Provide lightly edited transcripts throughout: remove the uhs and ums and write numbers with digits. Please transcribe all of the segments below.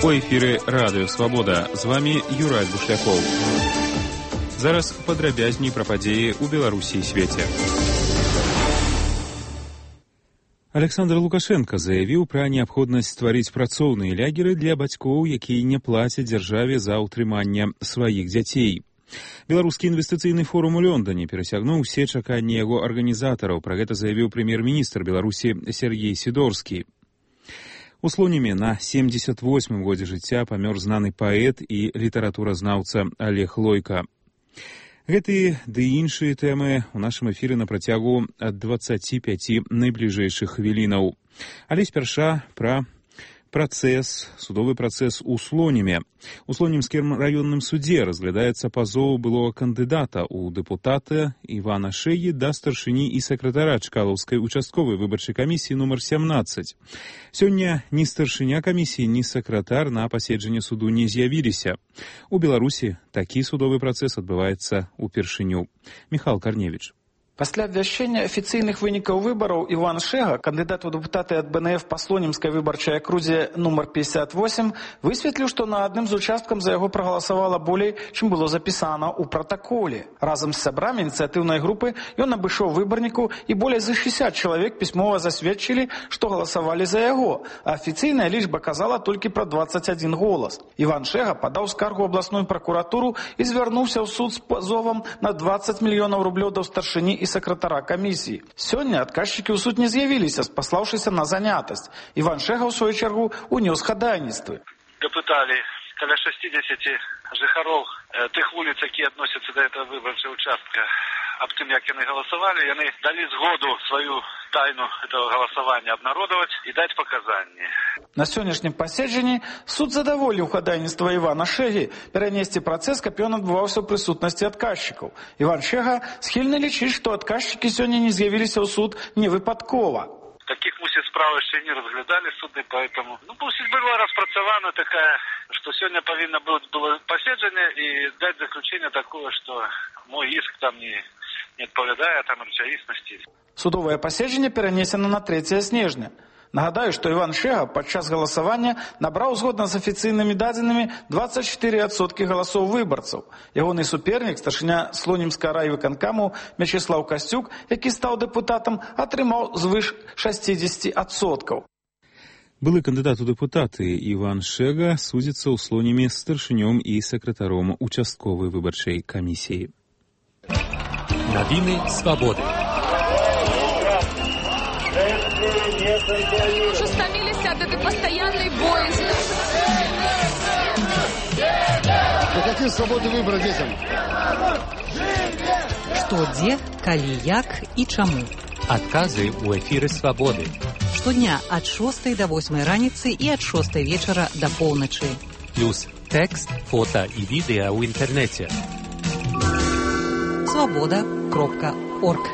У эфіры Радыё Свабода. З вами Юрай Бушлякоў. Зараз падрабязней пра падзеі ў Беларусі і свеце. Александр Лукашенко заявіў пра неабходнасць стварыць працоўныя лягеры для бацькоў, якія не плацяць дзяржаве за ўтрыманне сваіх дзяцей. Беларускі інвестыцыйны форум у Лондоне перасягнуў усе чаканні яго арганізатараў. Пра гэта заявіў прэм'ер-міністр Беларусі Сергей Сідорскі. У Слоніме на 78-м годзе жыцця памёр знаны паэт і літаратуразнаўца Олег Лойка. Гэтыя ды іншыя тэмы ў нашым эфіры на працягу ад 25 найбліжэйшых хвілінаў. Але спярша пра судовы працэс у Слоніме. У Слонімскім раённым судзе разглядаецца пазоў былога кандыдата ў дэпутаты Івана Шэгі да старшыні і сакратара Чкалаўскай участковай выбарчай камісіі нумар 17. Сёння ні старшыня камісіі, ні сакратар на паседжанне суду не з'явіліся. У Беларусі такі судовы працэс адбываецца ўпершыню. Міхал Карневіч. Пасля абвяшчэння афіцыйных вынікаў выбараў Іван Шэга, кандыдат у дэпутаты ад БНФ па Слонімскай выбарчай акрузе нумар 58, высветліў, што на адным з участкам за яго прагаласавала болей, чым было запісана ў пратаколе. Разам з сябрамі ініцыятыўнай групы ён абышоў выбарніку, і болей за 60 чалавек пісьмова засведчылі, што галасавалі за яго, а афіцыйная лічба казала толькі пра 21 голас. Іван Шэга падаў скаргу ў абласную пракуратуру і звярнуўся ў суд з пазовам на 20 мільёнаў рублёў да старшыні і сакратара камісіі. Сёння адказчыкі ў суд не з'явіліся, спаслаўшыся на занятасць. Іван Шэга, ў сваю чаргу, унёс хадайніцтвы. Дапыталі каля 60 жыхароў тых вуліц, якія адносяцца да этого выбарчага участка, аб тым, як яны галасавалі, яны далі згоду сваю тайну этого галасавання абнародаваць і даць паказанні. На сённяшнім паседжанні суд задаволіў хадайніцтва Івана Шэгі перанесці працэс, каб ён адбываўся ў прысутнасці адказчыкаў. Іван Шэга схільны лічыць, што адказчыкі сёння не з'явіліся ў суд невыпадкова. Таких, мусіць, справ яшчэ не разглядалі суды, поэтому, мусіць, была распрацавана такая, што сёння павінна было паседжанне і даць заключение такое, што мой іск там не адпавядае там рэчаіснасці. Судовае паседжанне перанесена на 3 снежня. Нагадаю, што Іван Шэга падчас галасавання набраў, згодна з афіцыйнымі дадзенымі, 24% галасоў выбарцаў. Ягоны супернік, старшыня Слонімскага райвыканкаму Мячеслаў Касцюк, які стаў дэпутатам, атрымаў звыш 60%. Былы кандыдат у дэпутаты Іван Шэга судзіцца ў Слоніме з старшынём і сакратаром участковай выбарчай камісіі. Навіны свабоды. Уже стомились от этой постоянной боязни. Какие свободы выбора детям? Што, дзе, калі, як і чаму. Адказы ў эфіры свабоды. Штодня ад 6 до 8 раніцы і ад 6 вечара до поўначы. Плюс тэкст, фота і відэа ў інтэрнэце. Свабода.орг.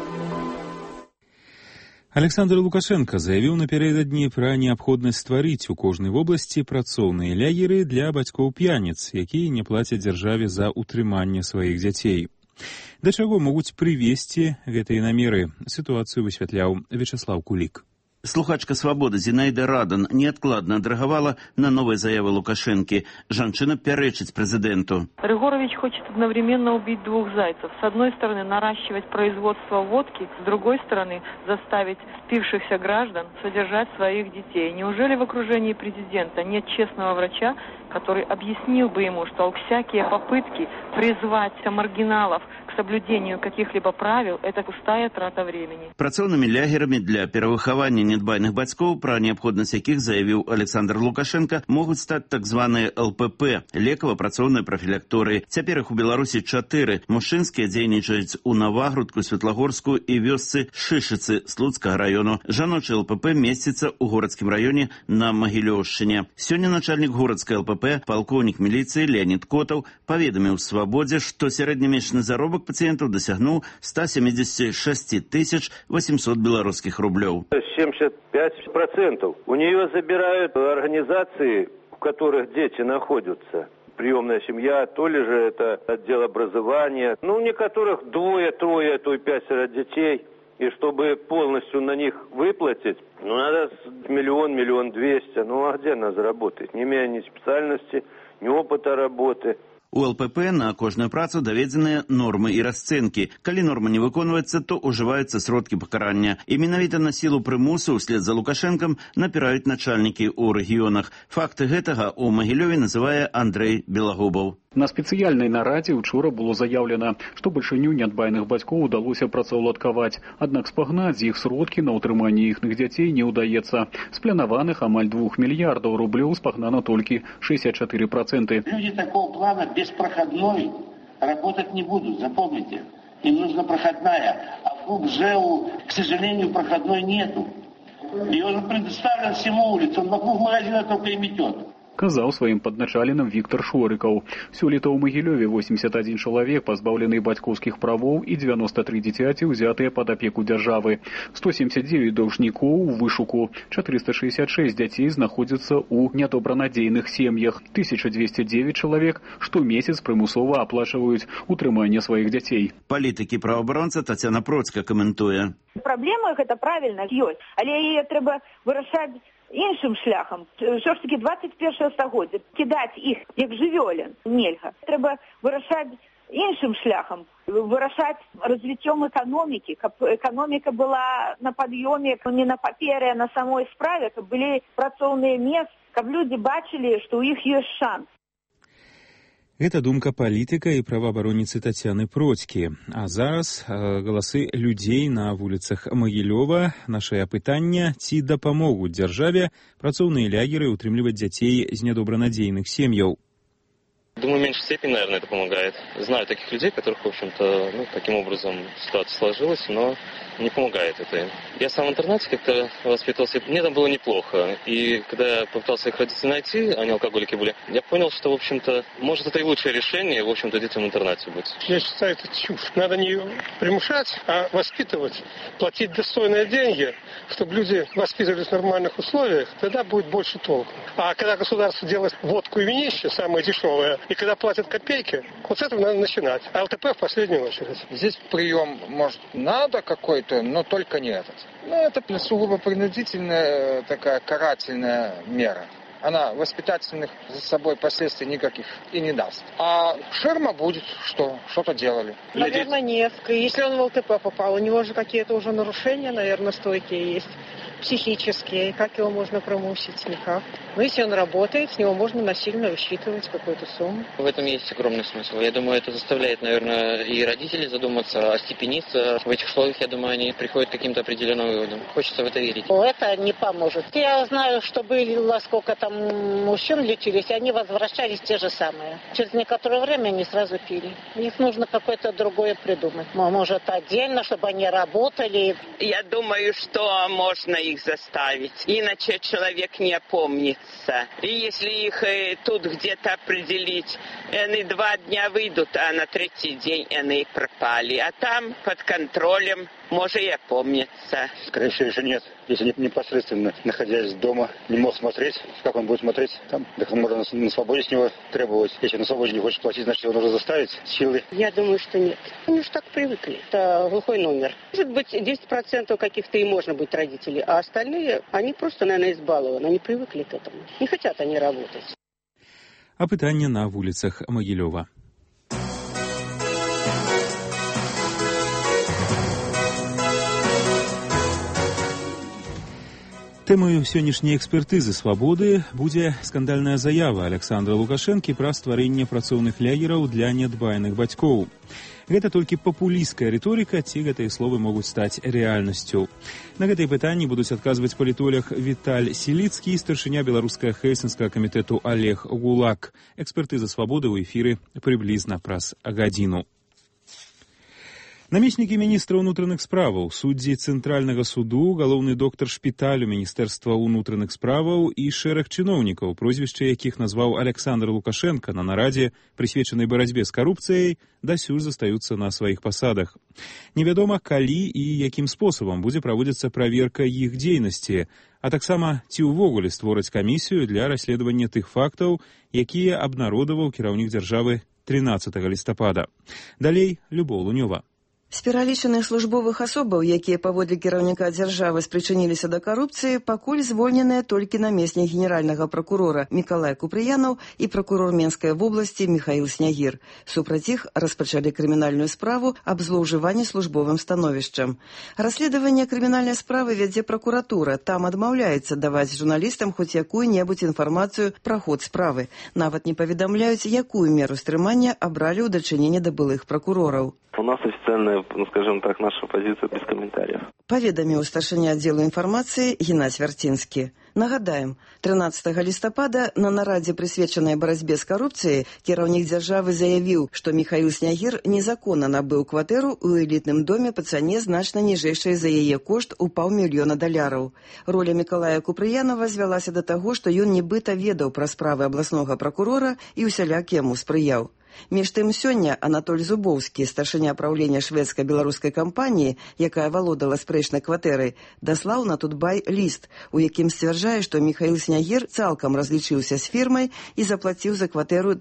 Александр Лукашенко заявіў напярэдадні пра неабходнасць стварыць у кожнай вобласці працоўныя лягеры для бацькоў-п'яніц, якія не плацяць дзяржаве за ўтрыманне сваіх дзяцей. Да чаго могуць прывесці гэтыя намеры? Сітуацыю высвятляў Вячеслаў Кулік. Слухачка «Свабоды» Зінаіда Радан неадкладна адрэагавала на новые заявы Лукашенки. Жанчына пярэчыць прэзідэнту. Григорович хочет одновременно убить двух зайцев. С одной стороны, наращивать производство водки, с другой стороны, заставить спившихся граждан содержать своих детей. Неужели в окружении президента нет честного врача, который объяснил бы ему, что всякие попытки призвать маргиналов к соблюдению каких-либо правил – это пустая трата времени. Працоўнымі лягерамі для перавыхавання нядбайных бацькоў, пра неабходнасць якіх заявіў Александр Лукашенко, могуць стаць так званыя ЛПП – лекава-працоўныя прафілакторыі. Цяпер іх у Беларусі 4. Мужчынскія дзейнічаюць у Навагрудку, Светлагорску і вёсцы Шышыцы Слуцкага раёну. Жаночы ЛПП месціцца ў горадскім раёне на Магілёўшчыне. Сёння начальнік горадскай ЛПП, палкоўнік міліцыі Леонид Котаў, паведаміў «Свабодзе», што сярэднямесячны заробак пациентов досягнул 176 800 белорусских рублей. 75%. У нее забирают организации, в которых дети находятся. Приемная семья, то ли же это отдел образования. У некоторых 2, 3, то и 5 детей. И чтобы полностью на них выплатить, надо 1 миллион 200. А где она заработает? Не имея ни специальности, ни опыта работы. У ЛПП на кожную працу даведзеныя нормы і расцэнкі. Калі норма не выконваецца, то ўжываюцца сродкі пакарання. І менавіта на сілу прымусу ўслед за Лукашэнкам напіраюць начальнікі ў рэгіёнах. Факты гэтага ў Магілёве называе Андрэй Белагубаў. На спецыяльнай нарадзе учора было заяўлена, што бальшыню нядбайных бацькоў удалося працаўладкаваць. Аднак спагнаць з іх сродкі на ўтрыманне іхных дзяцей не ўдаецца. З планаваных амаль 2 мільярдаў рублёў спагнана толькі 64%. Люди такого плана беспроходной работать не будут, запомните. Им нужна проходная, а в ГУК-ЖЭУ, к сожалению, проходной нету. И он предоставлен всему улице, он вокруг магазина только и метет. Казаў сваім падначаленым Віктор Шорыкаў. Сёлета ў Магілёве 81 чалавек пазбаўлены бацькоўскіх правоў і 93 дзіцяці ўзятыя пад апеку дзяржавы. 179 даўжнікоў у вышуку. 466 дзяцей знаходзяцца ў нядобранадзейных сем'ях. 1209 чалавек штомесяц прымусова аплачваюць утрыманне сваіх дзяцей. Палітыкі праваабаронца Тацяна Процька каментуе. Праблема гэта правільна ёсць, але яе трэба вырашаць іншым шляхам. Що ж таки 21 стагоддзя. Кідаць іх як жывёлін нельга. Трэба вырашаць іншым шляхам. Вырашаць развіццём эканомікі, каб эканоміка была на пад'ёме не на паперы, а на самой справе, каб былі працоўныя месцы, каб людзі бачылі, што ў іх ёсць шанс. Гэта думка палітыка і праваабаронніцы Тацяны Процькі. А зараз галасы людзей на вуліцах Магілёва. Нашае апытанне, ці дапамогуць дзяржаве працоўныя лягеры утрымліваць дзяцей з нядобранадзейных сем'яў. Думаю, в меньшей степени, наверное, это помогает. Знаю таких людей, которых, в общем-то, таким образом ситуация сложилась, но не помогает это. Я сам в интернате как-то воспитывался, мне там было неплохо. И когда я попытался их родителей найти, они алкоголики были, я понял, что, в общем-то, может, это и лучшее решение, в общем-то, детям в интернате быть. Я считаю, это чушь. Надо не примушать, а воспитывать, платить достойные деньги, чтобы люди воспитывались в нормальных условиях, тогда будет больше толку. А когда государство делает водку и винище, самое дешевое, и когда платят копейки, вот с этого надо начинать. А ЛТП в последнюю очередь. Здесь прием, может, надо какой-то, но только не этот. Это сугубо принудительная такая карательная мера. Она воспитательных за собой последствий никаких и не даст. А ширма будет, что что-то делали. Наверное, нет. Если он в ЛТП попал, у него же какие-то уже нарушения, наверное, стойкие есть. Психические. Как его можно примусить? Никак. Но если он работает, с него можно насильно высчитывать какую-то сумму. В этом есть огромный смысл. Я думаю, это заставляет, наверное, и родителей задуматься, а степениться. В этих условиях, я думаю, они приходят к каким-то определенным выводам. Хочется в это верить. Это не поможет. Я знаю, что было, сколько там мужчин лечились, они возвращались те же самые. Через некоторое время они сразу пили. Их нужно какое-то другое придумать. Может, отдельно, чтобы они работали. Я думаю, что можно их заставить. Иначе человек не опомнится. И если их тут где-то определить, они 2 дня выйдут, а на 3-й день они пропали. А там под контролем может и опомниться. Скорее всего, еще нет. Если непосредственно, находясь дома, не мог смотреть, как он будет смотреть там, так можно на свободе с него требовать. Если на свободе не хочет платить, значит его нужно заставить силой. Я думаю, что нет. Они уж так привыкли. Это глухой номер. Может быть, 10% каких-то и можно быть родителей, а остальные, они просто, наверное, избалованы. Они привыкли к этому. Не хотят они работать. Апытанне на вуліцах Магілёва. Тэмаю сённяшняй экспертызы «Свабоды» будзе скандальная заява Александра Лукашэнкі пра стварэнне працоўных лягераў для нядбайных бацькоў. Гэта толькі папулісцкая рыторыка, ці гэтыя словы могуць стаць рэальнасцю. На гэтыя пытанні будуць адказваць палітолог Віталь Селіцкі і старшыня беларускага хельсінскага камітэту Олег Гулак. Экспертыза «Свабоды» ў эфіры прыблізна праз гадзіну. Намеснікі міністра ўнутраных справаў, суддзі Цэнтральнага суду, галоўны доктар шпіталю Міністэрства ўнутраных справаў і шэраг чыноўнікаў, прозвішчы якіх назваў Александр Лукашенко на нарадзе, прысвечанай барацьбе з карупцыяй, дасюль застаюцца на сваіх пасадах. Невядома, калі і якім спосабам будзе праводзіцца праверка іх дзейнасці, а таксама ці ўвогуле створаць камісію для расследавання тых фактаў, якія абнародаваў кіраўнік дзяржавы 13 лістапада. Далей Любоў Лунёва. З пералічаных службовых асобаў, якія паводле кіраўніка дзяржавы спрычыніліся да карупцыі, пакуль звольненыя толькі намеснік генеральнага пракурора Мікалай Купрыянаў і пракурор Менскай вобласці Міхаіл Снягір. Супраць іх распачалі крымінальную справу аб злоўжыванні службовым становішчам. Расследаванне крымінальнай справы вядзе пракуратура. Там адмаўляецца даваць журналістам хоць якую-небудзь інфармацыю пра ход справы. Нават не паведамляюць, якую меру стрымання абралі ў дачыненні да былых пракурораў. У нас официальная, скажем так, наша позиция без комментариев. Паведаміў старшыня аддзелу інфармацыі Геннадзь Вярцінскі. Нагадаем, 13 лістапада на нарадзе, прысвечанай барацьбе з карупцыяй, кіраўнік дзяржавы заявіў, што Міхаіл Снягір незаконна набыў кватэру ў элітным доме па цане значна ніжэйшай за яе кошт у $500 000. Роля Мікалая Купрыянова звялася да таго, што ён нібыта ведаў пра справы абласнога пракурора і ўсяляк яму спрыяў. Між тым сёння Анатоль Зубоўскі, старшыня праўлення шведска-беларускай кампаніі, якая валодала спрэчнай кватэрай, даслаў на Тутбай ліст, у якім сцвярджае, што Міхаіл Снягір цалкам разлічыўся з фірмай і заплаціў за кватэру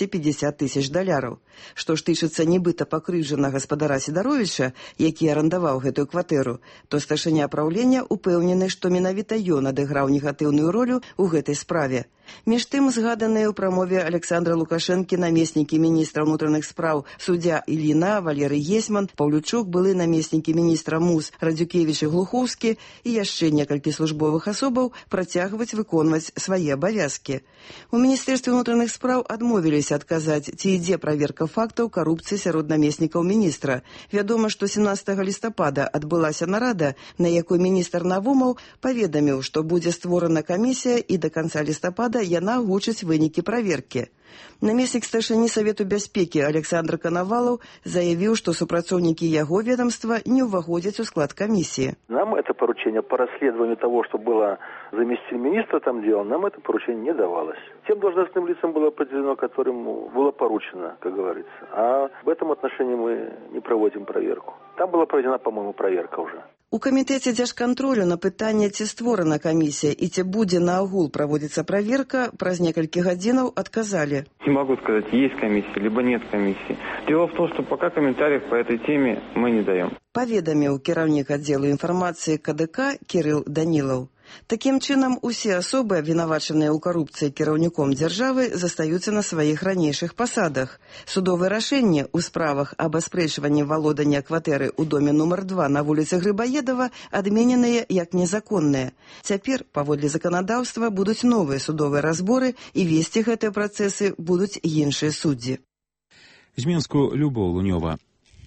$250 000. Што ж тычыцца нібыта пакрыўджанага гаспадара Сідаровіча, які арандаваў гэтую кватэру, то старшыня праўлення упэўнены, што менавіта ён адыграў негатыўную ролю ў гэтай справе. Між тым, згаданыя ў прамове Александра Лукашэнкі намеснікі міністра ўнутраных спраў суддзя Ільіна, Валерый Гесьман, Паўлючук, былы намеснікі міністра МУС Радзюкевіч і Глухоўскі і яшчэ некалькі службовых асобаў працягваць выконваць свае абавязкі. У Міністэрстве ўнутраных спраў адмовіліся адказаць, ці ідзе праверка фактаў карупцыі сярод намеснікаў міністра. Вядома, што 17 лістапада адбылася нарада, на якой міністр Навумаў паведаміў, што будзе створана камісія і да канца лістапада яна агучыць вынікі праверкі. Намеснік старшыні Савету бяспекі Александр Коновалов заявіў, што супрацоўнікі яго ведомства не ўваходзяць у склад комиссии. Нам это поручение по расследованию того, что было заместитель министра там делал, нам это поручение не давалось. Тем должностным лицам было определено, которым было поручено, как говорится. А в этом отношении мы не проводим проверку. Там была проведена, по-моему, проверка уже. У камітэце дзяржкантролю на пытанне, ці створана камісія і ці будзе наогул праводзіцца праверка, праз некалькі гадзінаў адказалі. Не могу сказать, есть комиссия, либо нет комиссии. Дело в том, что пока комментариев по этой теме мы не даем. Паведаміў кіраўнік аддзелу інфармацыі КДК Кірыл Данілаў. Такім чынам, усе асобы, абвінавачаныя ў карупцыі кіраўніком дзяржавы, застаюцца на сваіх ранейшых пасадах. Судовыя рашэнні ў справах аб аспрэчванні валодання кватэры ў доме нумар 2 на вуліцы Грыбаедава адмененыя як незаконныя. Цяпер, паводле заканадаўства, будуць новыя судовыя разборы і весці гэтыя працэсы будуць іншыя суддзі. З Менску Любоў Лунёва.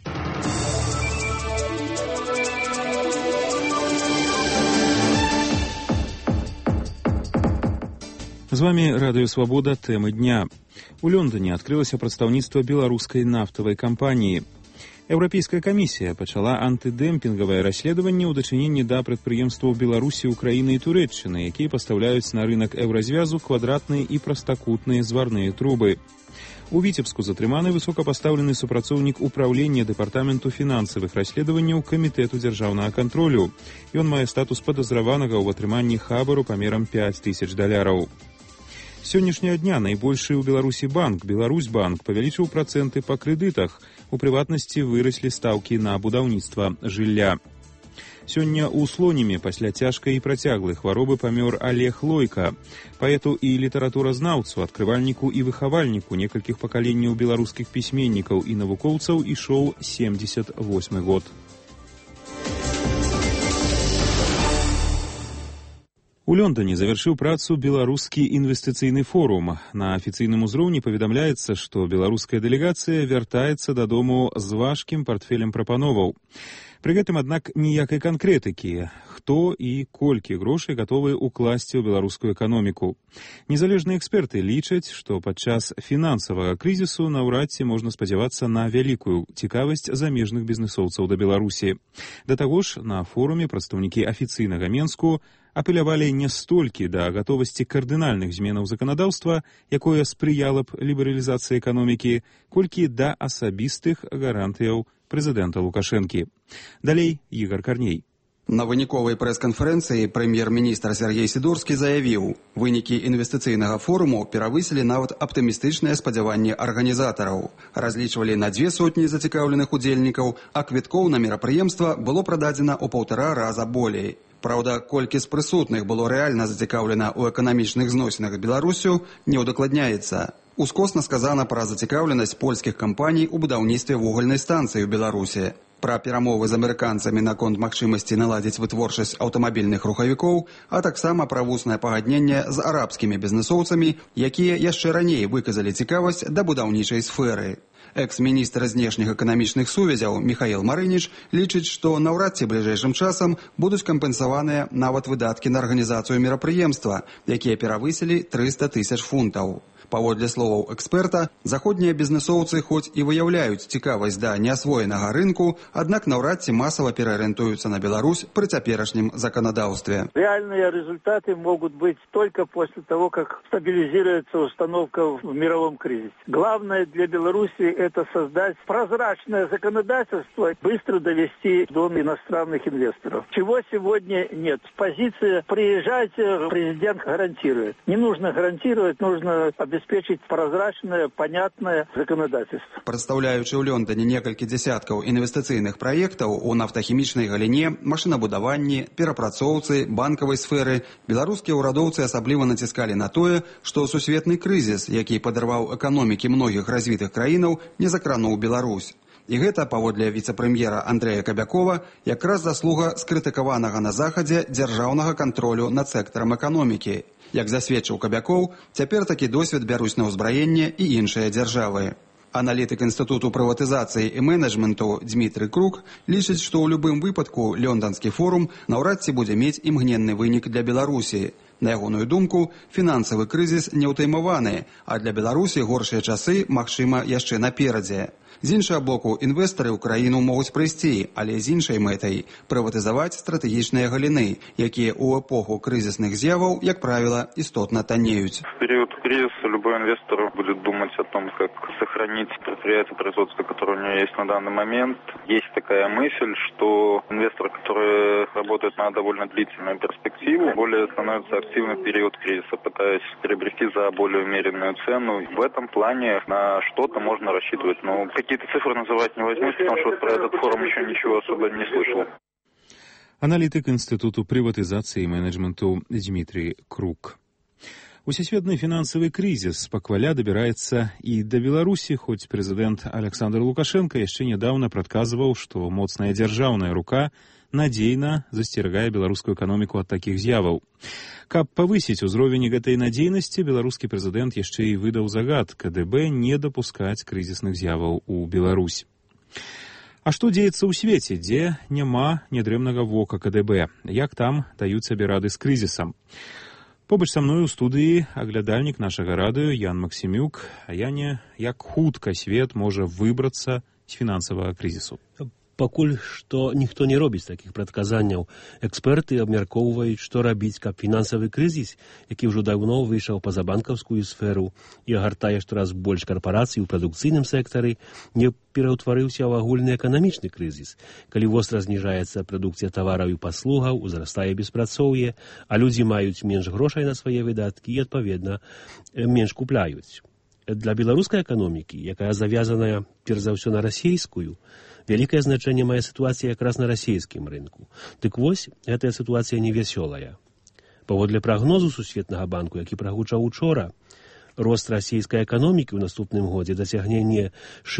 З вами Радыё Свабода, тэмы дня. У Лондоне адкрылася прадстаўніцтва беларускай нафтавай кампаніі. Еўрапейская камісія пачала антыдэмпінгавае расследаванне ў дачыненні да прадпрыемстваў Беларусі, Украіны і Турэччыны, якія пастаўляюць на рынак еўразвязу квадратныя і прастакутныя зварныя трубы. У Віцебску затрыманы высокапастаўлены супрацоўнік управлення дэпартаменту фінансавых расследаванняў камітэту дзяржаўнага кантролю. Ён мае статус падазраванага ў атрыманні хабару памерам $5000. Сённяшняга дня найбольшы ў Беларусі банк, Беларусьбанк, павялічыў працэнты па крэдытах. У прыватнасці выраслі стаўкі на будаўніцтва жылля. Сёння ў Слонімі пасля цяжкай і працяглай хваробы памёр Олег Лойка. Паэту і літаратуразнаўцу, адкрывальніку і выхавальніку некалькіх пакаленняў беларускіх пісьменнікаў і навукоўцаў ішоў 78 год. У Лондоне завяршыў працу беларускі інвестыцыйны форум. На афіцыйным узроўні паведамляецца, што беларуская дэлегацыя вяртаецца дадому з важкім партфелем прапановаў. Пры гэтым, аднак, ніякай канкрэтыкі, хто і колькі грошай гатовы ўкласці ў беларускую эканоміку. Незалежныя эксперты лічаць, што падчас фінансавага крызісу наўрад ці можна спадзявацца на вялікую цікавасць замежных бізнэсоўцаў да Беларусі. Да таго ж, на форуме прадстаўнікі афіцыйнага Менску апелявалі не столькі да гатовасці кардынальных зменаў заканадаўства, якое спрыяла б лібералізацыі эканомікі, колькі да асабістых гарантыяў прэзідэнта Лукашэнкі. Далей Ігор Карней. На выніковай прэс-канферэнцыі прэм'ер-міністр Сергей Сідорскі заявіў, вынікі інвестыцыйнага форуму перавысілі нават аптымістычныя спадзяванні арганізатараў. Разлічвалі на 200 зацікаўленых удзельнікаў, а квіткоў на мерапрыемства было прададзена ў 1,5 раза болей. Праўда, колькі з прысутных было рэальна зацікаўлена ў эканамічных зносінах з Беларусю, не ўдакладняецца. Ускосна сказана пра зацікаўленасць польскіх кампаній у будаўніцтве вугальнай станцыі ў Беларусі. Пра перамовы з амерыканцамі наконт магчымасці наладзіць вытворчасць аўтамабільных рухавікоў, а таксама пра вуснае пагадненне з арабскімі бізнэсоўцамі, якія яшчэ раней выказалі цікавасць да будаўнічай сферы. Экс-міністр знешніх эканамічных сувязяў Михаил Марыніч лічыць, што наўрад ці бліжэйшым часам будуць кампенсаваныя нават выдаткі на арганізацыю мерапрыемства, якія перавысілі 300 000 фунтаў. Паводле словаў эксперта, заходнія бізнэсоўцы хоць і выяўляюць цікавасць да неасвоенага рынку, аднак наўрад ці масава пераарыентуюцца на Беларусь пры цяперашнім законодаўстве. Реальные результаты могут быть только после того, как стабилизируется установка в мировом кризисе. Главное для Беларуси это создать прозрачное законодательство, быстро довести до иностранных инвесторов. Чего сегодня нет. Позиция «приезжайте», президент гарантирует. Не нужно гарантировать, нужно обеспечить прозрачное, понятное законодательство. Прадстаўляючы ў Лондоне некалькі дзесяткаў інвестыцыйных праектаў у нафтахімічнай галіне, машынабудаванні, перапрацоўцы, банкавай сферы, беларускія ўрадоўцы асабліва націскалі на тое, што сусветны крызіс, які падарваў эканомікі многіх развітых краінаў, не закрануў Беларусь. І гэта, паводле віцэ-прэм'ера Андрэя Кабякова, якраз заслуга скрытыкаванага на Захадзе дзяржаўнага кантролю над сектарам эканомікі. Як засведчыў Кабякоў, цяпер такі досвед бяруць на ўзбраенне і іншыя дзяржавы. Аналітык Інстытуту прыватызацыі і менеджменту Дмітрый Крук лічыць, што ў любым выпадку лонданскі форум наўрад ці будзе мець імгненны вынік для Беларусі. На ягоную думку, фінансавы крызіс не ўтаймаваны, а для Беларусі горшыя часы, магчыма, яшчэ наперадзе. З іншага боку, інвестары ў краіну могуць прыйсці, але з іншай мэтай – прыватызаваць стратэгічныя галіны, якія ў эпоху крызісных з'яваў, як правіла, істотна танеюць. В период кризиса любой инвестор будет думать о том, как сохранить предприятие производства, которое у него есть на данный момент. Есть такая мысль, что инвестор, который работает на довольно длительную перспективу, более становится активным в период кризиса, пытаясь приобрести за более умеренную цену. В этом плане на что-то можно рассчитывать, но какие-то цифры называть не возьмусь, потому что про этот форум еще ничего особо не слышал. Аналітык Інстытуту прыватызацыі і менеджменту Дмітрий Крук. Усесветны фінансавы крызіс пакваля дабіраецца і да Беларусі, хоць прэзідэнт Александр Лукашенко яшчэ нядаўна прадказваў, што моцная дзяржаўная рука надзейна засцерагае беларускую эканоміку ад такіх з'яваў. Каб павысіць узровень гэтай надзейнасці, беларускі прэзідэнт яшчэ і выдаў загад КДБ не дапускаць крызісных з'яваў у Беларусь. А што дзеецца ў свеце, дзе няма нядрэмнага вока КДБ? Як там даюць сабе рады з крызісам? Побач са мной у студыі аглядальнік нашага радыё Ян Максімюк. А Яне, як хутка свет можа выбрацца з фінансавага крызісу? Пакуль што ніхто не робіць такіх прадказанняў. Эксперты абмяркоўваюць, што рабіць, каб фінансавы крызіс, які ўжо даўно выйшаў па-за банкаўскую сферу і агартае штораз больш карпарацый у прадукцыйным сектары, не пераўтварыўся ў агульны эканамічны крызіс, калі востра зніжаецца прадукцыя тавараў і паслугаў, узрастае беспрацоўе, а людзі маюць менш грошай на свае выдаткі і, адпаведна, менш купляюць. Для беларускай эканомікі, якая завязаная, перш за ўсё, на расійскую, вялікае значэнне мае сітуацыя якраз на расійскім рынку. Дык вось, гэтая сітуацыя невясёлая. Паводле прагнозу Сусветнага банку, які прагучаў учора, рост расійскай эканомікі ў наступным годзе дасягне не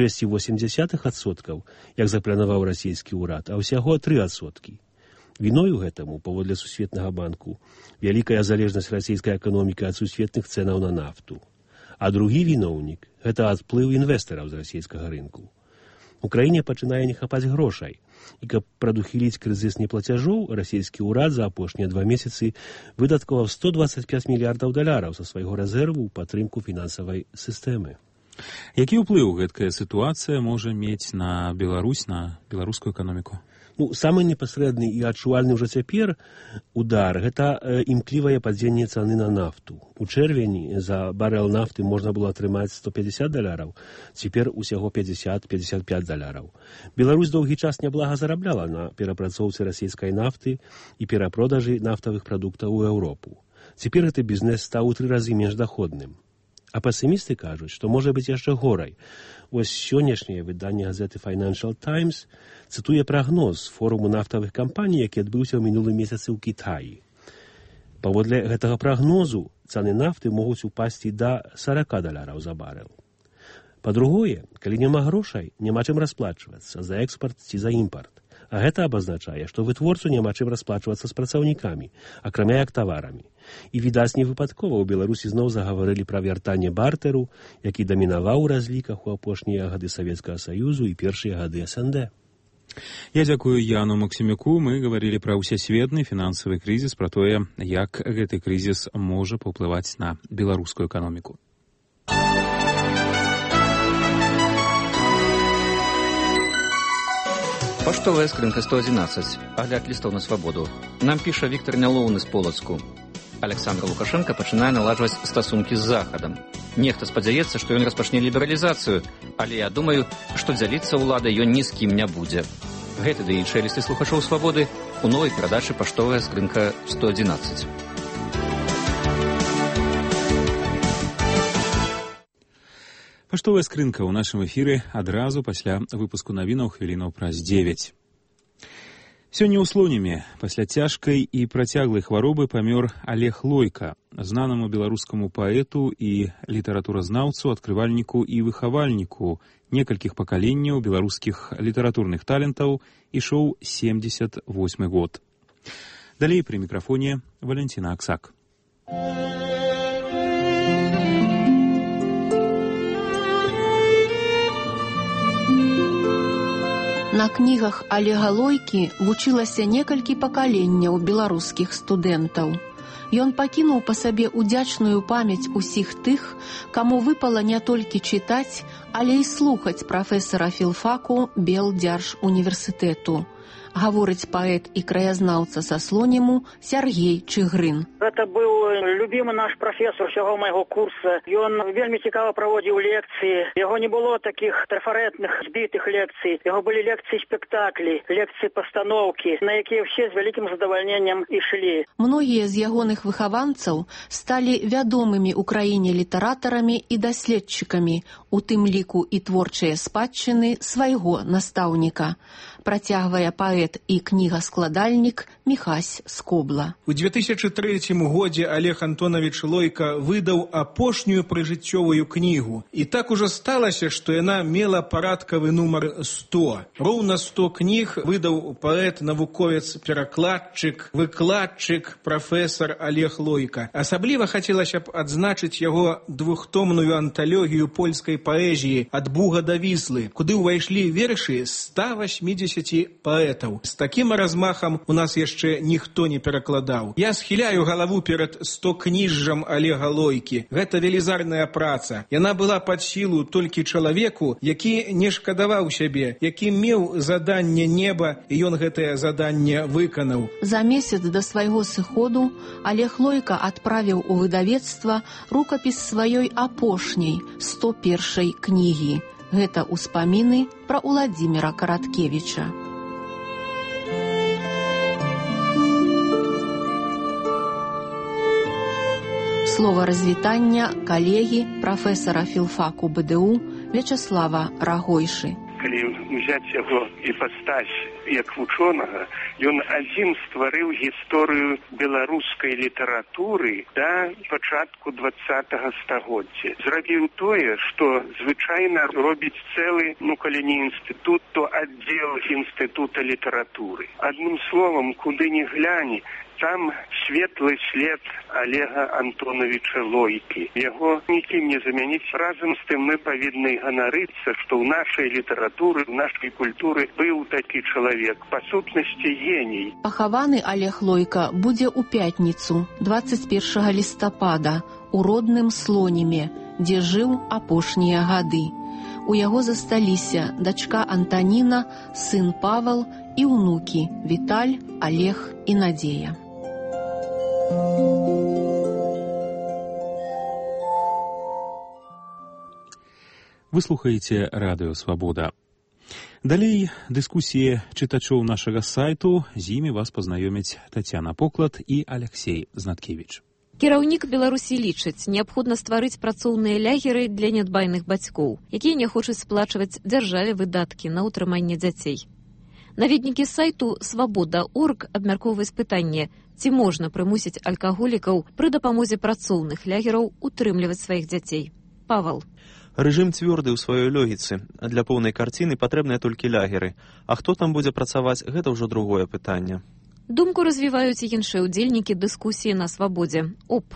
6,8%, як запланаваў расійскі ўрад, а ўсяго 3%. Віною гэтаму, паводле Сусветнага банку, вялікая залежнасць расійскай эканомікі ад сусветных цэнаў на нафту. А другі віноўнік – гэта адплыў інвестараў з расійскага рынку. У краіне пачынае не хапаць грошай, і каб прадухіліць крызіс неплацяжоў, расійскі ўрад за апошнія 2 месяцы выдаткаваў $125 мільярдаў са свайго рэзерву ў падтрымку фінансавай сістэмы. Які ўплыў гэткая сітуацыя можа мець на Беларусь, на беларускую эканоміку? Самы непасрэдны і адчувальны ўжо цяпер удар – гэта імклівае падзенне цаны на нафту. У чэрвені за барэл нафты можна было атрымаць $150, цяпер усяго $50-55. Беларусь доўгі час няблага зарабляла на перапрацоўцы расійскай нафты і перапродажы нафтавых прадуктаў у Еўропу. Цяпер гэты бізнес стаў у 3 разы менш даходным. А песімісты кажуць, што можа быць яшчэ горай. Вось сённяшняе выданне газеты Financial Times цытуе прагноз форуму нафтавых кампаній, які адбыўся ў мінулым месяцы ў Кітаі. Паводле гэтага прагнозу цаны нафты могуць упасці да $40 за барэл. Па-другое, калі няма грошай, няма чым расплачвацца за экспарт ці за імпарт. А гэта абазначае, што вытворцу няма чым расплачвацца з працаўнікамі, акрамя як таварамі. І, відаць, не выпадкова ў Беларусі зноў загаварылі пра вяртанне бартэру, які дамінаваў у разліках у апошнія гады Савецкага Саюзу і першыя гады СНД. Я дзякую Яну Максімюку. Мы гаварылі пра ўсесветны фінансавы крызіс, пра тое, як гэты крызіс можа паўплываць на беларускую эканоміку. Паштовая скрынка 111. Агляд лістаў на свабоду. Нам піша Віктор Нялоўны з Полацку. Александр Лукашенко пачынае наладжваць стасункі з Захадам. Нехта спадзяецца, што ён распачне лібералізацыю, але я думаю, што дзяліцца ўладай ён ні з кім не будзе. Гэты ды іншыя лісты слухачоў свабоды у новай перадачы «Паштовая скрынка 111». Паштовая скрынка ў нашым эфіры адразу пасля выпуску навінаў хвілінаў праз 9. Сёння ў Слонімі пасля цяжкай і працяглай хваробы памёр Олег Лойка, знанаму беларускаму паэту і літаратуразнаўцу, адкрывальніку і выхавальніку некалькіх пакаленняў беларускіх літаратурных талентаў, ішоў 78 год. Далей пры мікрафоне Валентина Аксак. На кнігах Олега Лойкі вучылася некалькі пакаленняў беларускіх студэнтаў. Ён пакінуў па сабе удзячную памяць усіх тых, каму выпала не толькі чытаць, але і слухаць прафесара філфаку Белдзяржуніверсітэту. Гаворыць паэт і краязнаўца са Слоніму Сяргей Чыгрын. Гэта быў любімы наш прафесор усяго майго курса. Ён вельмі цікава праводзіў лекцыі. Яго не было такіх трафарэтных, збітых лекцый. Яго былі лекцыі-спектаклі, лекцыі-пастаноўкі, на якія ўсе з вялікім задавальненнем ішлі. Многія з ягоных выхаванцаў сталі вядомымі ў краіне літаратарамі і даследчыкамі, у тым ліку і творчыя спадчыны свайго настаўніка. Працягвае паэт і кнігаскладальнік Міхась Скобла. У 2003 годзе Олег Антонович Лойка выдаў апошнюю прыжыццёвую кнігу. І так ужо сталася, што яна мела парадкавы нумар 100. Роўна 100 кніг выдаў паэт, навуковец, перакладчык, выкладчык, прафесар Олег Лойка. Асабліва хацелася б адзначыць яго двухтомную анталогію польскай паэзіі «Ад Буга да Віслы», куды ўвайшлі вершы 180 паэтаў. З такім размахам у нас яшчэ ніхто не перакладаў. Я схіляю галаву перад 100 кніжжам Олега Лойкі. Гэта велізарная праца. Яна была пад сілу толькі чалавеку, які не шкадаваў сябе, які меў заданне неба, і ён гэтае заданне выканаў. За месяц да свайго сыходу Олег Лойка адправіў у выдавецтва рукапіс сваёй апошняй 101-й кнігі. Гэта ўспаміны пра Уладзіміра Караткевіча. Слова развітання калегі прафесара філфаку БДУ Вячаслава Рагойшы. Калі ўзяць яго іпастась як вучонага, ён адзін стварыў гісторыю беларускай літаратуры да пачатку 20-го стагоддзя. Зрабіў тое, што звычайна робіць цэлы, калі не інстытут, то аддзел інстытута літаратуры. Адным словам, куды ні гляні, там светлы след Олега Антоновича Лойкі. Яго нікім не замяніць. Разам з тым мы павінны ганарыцца, што ў нашай літаратуры, ў нашай культуры быў такі чалавек, па сутнасці геній. Пахаваны Олег Лойка будзе ў пятніцу, 21 лістапада, у родным Слоніме, дзе жыў апошнія гады. У яго засталіся дачка Антаніна, сын Павал і ўнукі Віталь, Олег і Надзея. Вы слухаеце радыё «Свабода». Далей дыскусія чытачоў нашага сайту, з імі вас пазнаёмяць Тацяна Поклад і Алексей Знаткевіч. Кіраўнік Беларусі лічыць, неабходна стварыць працоўныя лягеры для нядбайных бацькоў, якія не хочуць сплачваць дзяржаве выдаткі на ўтрыманне дзяцей. Наведнікі сайту «Свабода.орг» абмяркоўваюць пытанне, ці можна прымусіць алкаголікаў пры дапамозе працоўных лягераў утрымліваць сваіх дзяцей. Павал. Рэжым цвёрды ў сваёй логіцы. Для поўнай карціны патрэбныя толькі лягеры. А хто там будзе працаваць, гэта ўжо другое пытанне. Думку развіваюць і іншыя ўдзельнікі дыскусіі на «Свабодзе».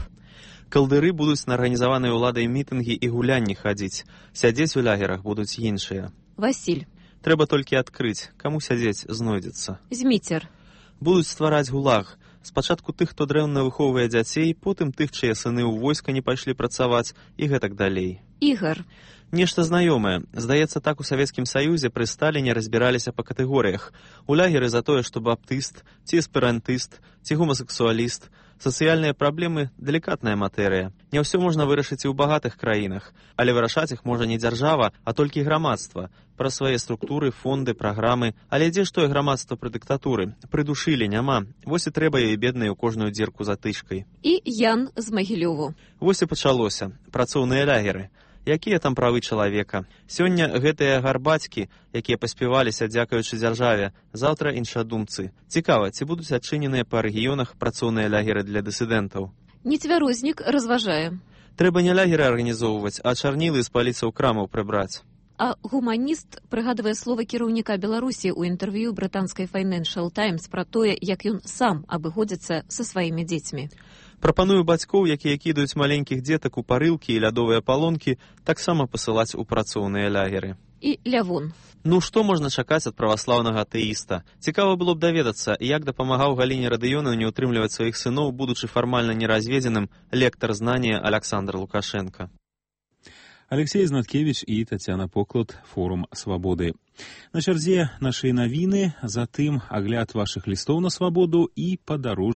Калдыры будуць на арганізаваныя ўладай мітынгі і гулянні хадзіць. Сядзець у лягерах будуць іншыя. Васіль. Трэба толькі адкрыць. Каму сядзець знойдзецца. Зміцер. Будуць ствараць гулаг. Спачатку тых, хто дрэнна выхоўвае дзяцей, потым тых, чые сыны ў войска не пайшлі працаваць, і гэтак далей. Ігар. Нешта знаёмае. Здаецца, так у Савецкім Саюзе пры Сталіне разбіраліся па катэгорыях. У лягеры за тое, што баптыст, ці эсперантыст, ці гомасексуаліст. Сацыяльныя праблемы – далікатная матэрыя. Не ўсё можна вырашыць і ў багатых краінах, але вырашаць іх можа не дзяржава, а толькі грамадства. Пра свае структуры, фонды, праграмы. Але дзе ж тое грамадства пры дыктатуры? Прыдушылі няма. Вось і трэба яе беднай у кожную дзірку затычкай. І Ян з Магілёву. Вось і пачалося. Працоўныя лягеры. Якія там правы чалавека? Сёння гэтыя гарбацькі, якія паспяваліся дзякуючы дзяржаве, заўтра іншадумцы. Цікава, ці будуць адчыненыя па рэгіёнах працоўныя лягеры для дысідэнтаў? Нецвярознік разважае. Трэба не лягеры арганізоўваць, а чарнілы з паліцаў крамаў прыбраць. А гуманіст прыгадвае слова кіраўніка Беларусі ў інтэрв'ю брытанскай Financial Times пра тое, як ён сам абыходзіцца са сваімі дзецьмі. Прапаную бацькоў, якія кідаюць маленькіх дзетак у парылкі і лядовыя палонкі, таксама пасылаць у працоўныя лягеры. І Лявон. Ну, што можна чакаць ад праваслаўнага атэіста? Цікава было б даведацца, як дапамагаў Галіне Радыёнаўне утрымліваць сваіх сыноў, будучы фармальна неразведзеным, лектар знання Александр Лукашенко. Алексей Знаткевич і Тацяна Поклад, форум «Свабоды». На чарзе нашыя навіны, затым агляд вашых лістоў на «Свабоду» і падарожжа